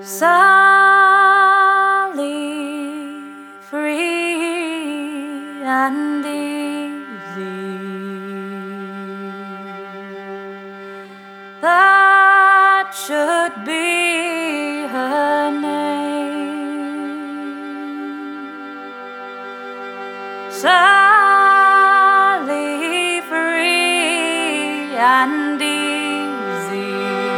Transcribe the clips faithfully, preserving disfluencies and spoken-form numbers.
Sally, free and easy, that should be her name. Sally, free and easy,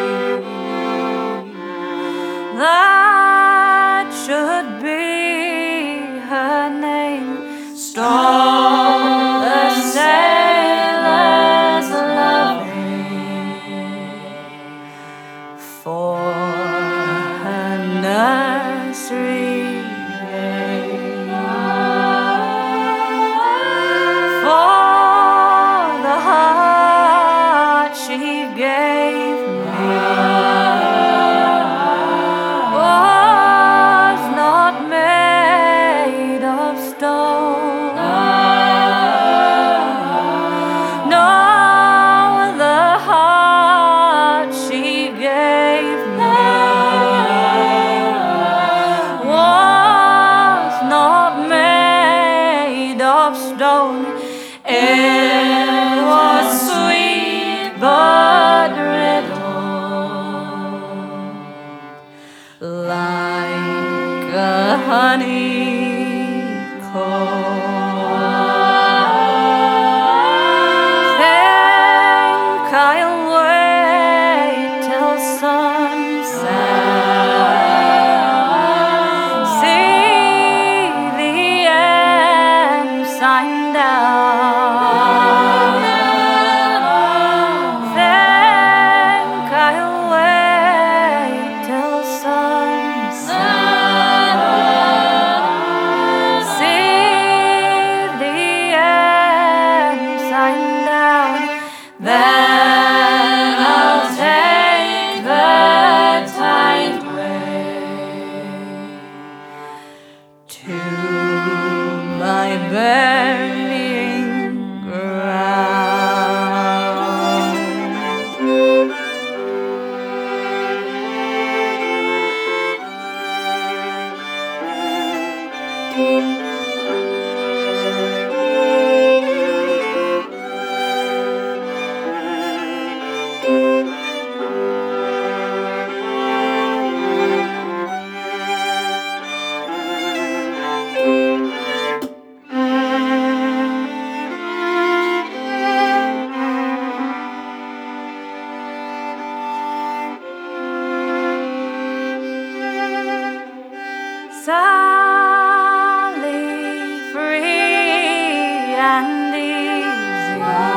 that should be her name. Stole the sailor's loving for her nursery game, for the heart she gave me was not made of stone. No, the heart she gave me was not made of stone. It was sweet but brittle, like a honeycomb. Think I'll wait till sunset, see the ensign down. Think I'll wait till sunset, see the ensign down. Then I'll take the tideway to my burying ground. Sally, free and easy,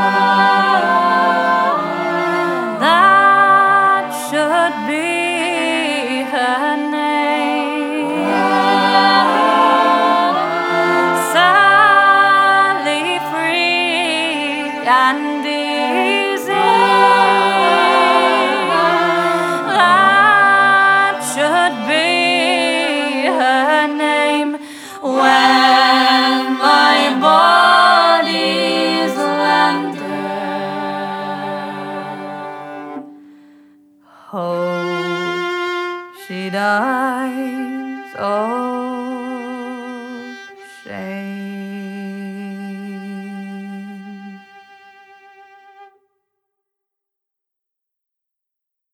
that should be her name. Sally, free and easy, that should be her name. When my body's landed, hope she dies. Oh.